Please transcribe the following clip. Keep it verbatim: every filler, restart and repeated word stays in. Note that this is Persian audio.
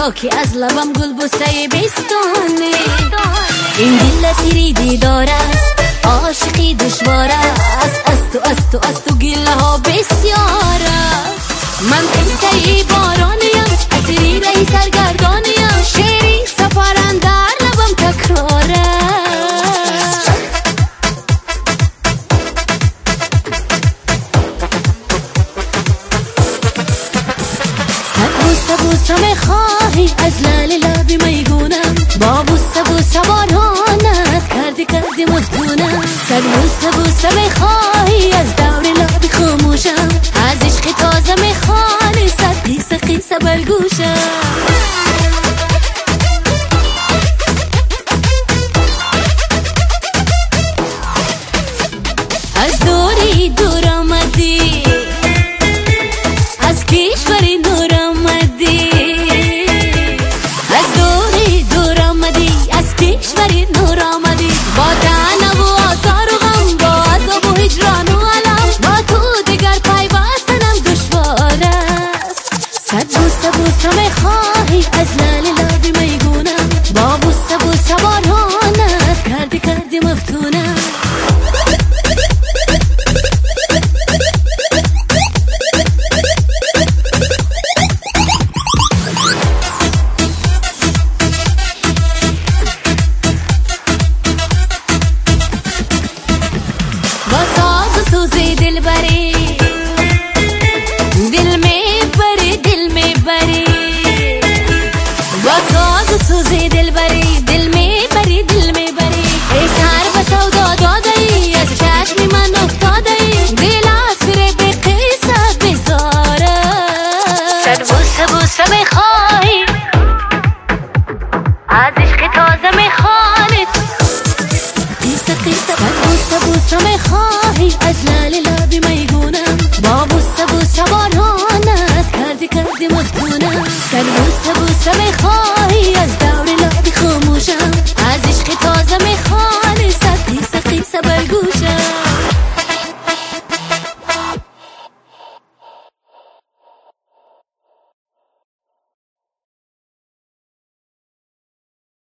تا که از لبم گل بوسه بستانه. این دل اسیری دیدار است، عاشقی دشوار است، از تو از تو از تو گله ها بسیار است. من قصه بارانیم، اسیری رهی سرگردانیم، شعری سفرن در لبم تکرار است. بوسه بوسه میخواهی از لال لبی میگونم، با بوسه بوسه بارانت کردی کردی مفتونم. صد بوسه بوسه میخواهی از دور لبی خاموشم، از عشق تازه میخوانی صد قیصه قیصه برگوشم. از دوری دور آمدی، از کشوری نور آمدی، از دوری دور آمدی، از کشوری نور آمدی. با تنم و آزار و غم، با عذاب و هجران و علم، با تو دیگر پیوستنم دشوار است. صد بوسه بوسه میخواهی از لال لبی میگونم، با بوسه بوسه بارانت کردی کردی مفتونم. سوزی دل بری دل می بری دل می بری، با ساز سوزی دل بری دل می بری دل می بری. ای سر به سودا دادی، از چشم من افتادی، دل اسیر به قصه بزاره. صد بوسه بوسه میخوایی، از عشق تازه میخوانی قصه قصه. صد بوسه بوسه میخواهی از لال لبی میگونم، با بوسه بوسه بارانت کردی کردی مفتونم. صد بوسه بوسه میخواهی